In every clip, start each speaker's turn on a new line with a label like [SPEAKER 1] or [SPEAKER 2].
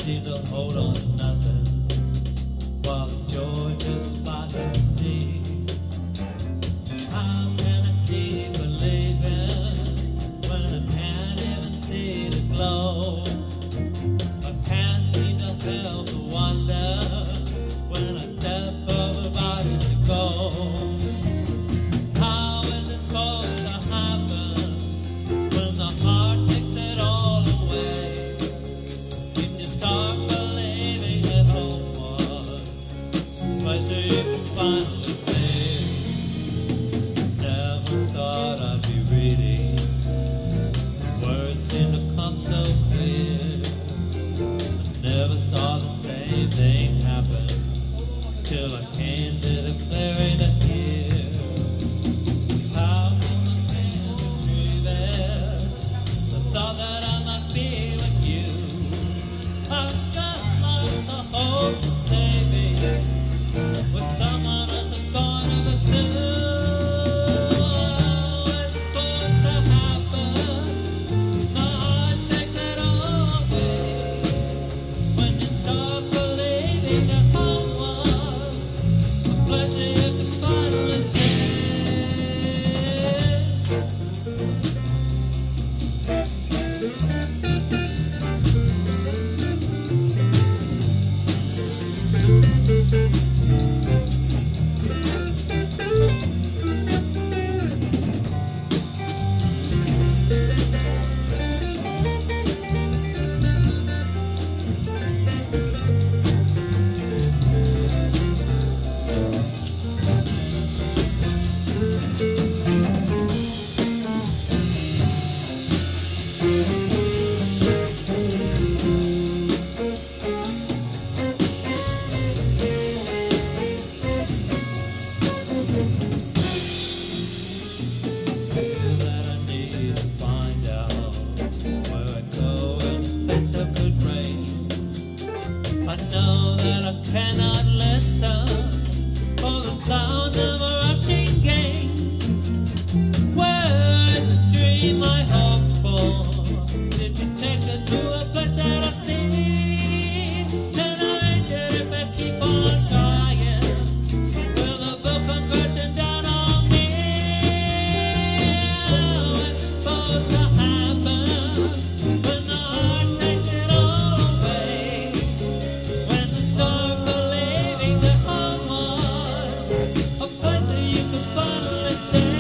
[SPEAKER 1] seem to hold on to nothing, while the joy just flies at the sea. How can I keep believing when I can't even see the glow? I can't seem to help but wonder when I step over bodies to go. How is it supposed to happen when the heart takes it all away? When you start believing that home was a place where you can finally stay. Never thought I'd be reading words seem to come so clear. I never saw the same thing happen till I came to the clearing to hear. How can the man breathe it? The thought that I might be with you. I've just lost the hope of saving with someone else I'm gonna pursue. It's supposed to happen. My heart takes it all away. When you start believing that home was a place that you can finally stay. That I need to find out where I go in the space of good rain. I know that I cannot listen for the sound of a rushing gate. Where is the dream I hoped for? Did you take her to a place that I see? Then I enter if I keep on trying. Will the book come crashing down on me? It's supposed to happen when the heart takes it all away. When the start believing that home was a place that you could finally stay.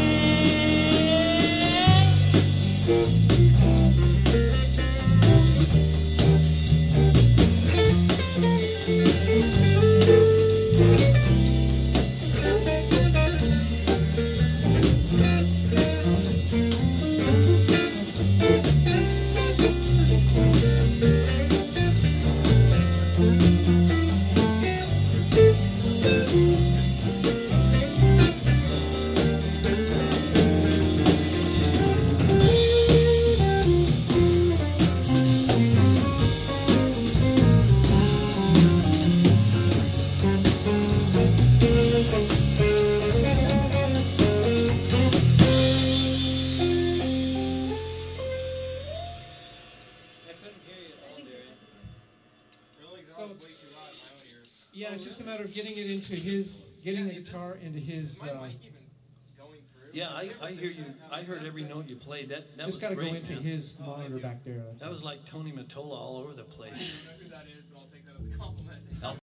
[SPEAKER 1] I couldn't hear you at all, Darian.
[SPEAKER 2] Really? 'Cause I was way too loud in my own ears.
[SPEAKER 3] Yeah, it's just a matter of getting it into his, getting the guitar into his.
[SPEAKER 2] Is my mic even going through?
[SPEAKER 1] Yeah, I hear you. I heard every note you played. That was
[SPEAKER 3] Just got to go
[SPEAKER 1] great,
[SPEAKER 3] into
[SPEAKER 1] man.
[SPEAKER 3] his monitor back there. That's
[SPEAKER 1] That
[SPEAKER 3] all.
[SPEAKER 1] was like Tony Mottola all over the place.
[SPEAKER 2] I don't know who that is, but I'll take that as a compliment.